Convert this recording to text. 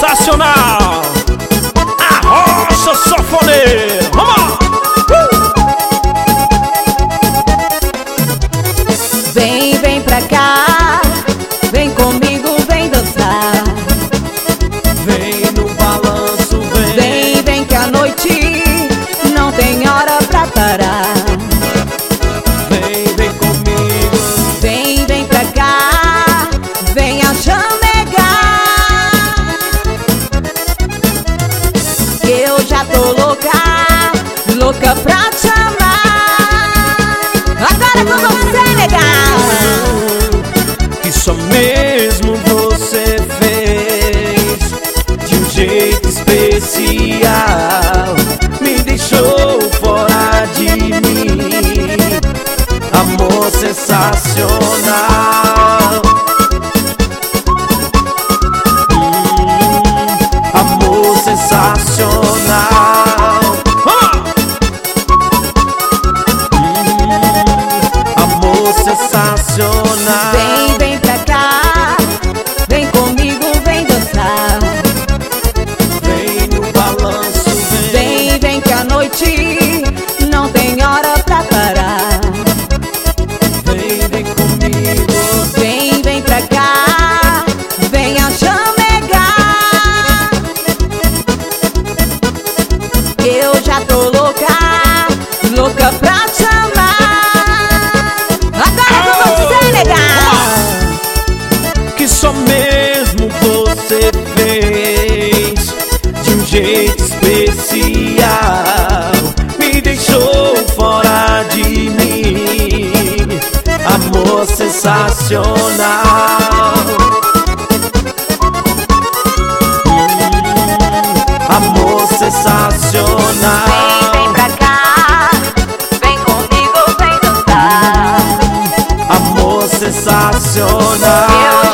sensacional. Arrocha sanfoneiro, vamos! Vem, vem pra cá, vem comigo, vem dançar. Vem no balanço, vem. Vem, vem que a noite não tem hora pra parar. Vem, vem comigo. Vem, vem pra cá, venha chamegar. Eu já tô louca, louca pra te amar. Agora com você, legal. Que só mesmo você fez de um jeito especial. Me deixou fora de mim. Amor sensacional. Amor sensacional. Amor sensacional. Vem, vem pra cá, vem comigo, vem dançar. Vem no balanço, vem. Vem, vem que a noite não tem hora pra parar. Vem, vem comigo. Vem, vem pra cá, venha chamegar. Eu já tô louca, louca pra te amar. Agora com você, legal. Que só mesmo você fez de um jeito especial. Me deixou fora de mim. Amor sensacional. Amor sensacional. Vem, vem pra cá, vem comigo, vem dançar. Amor sensacional.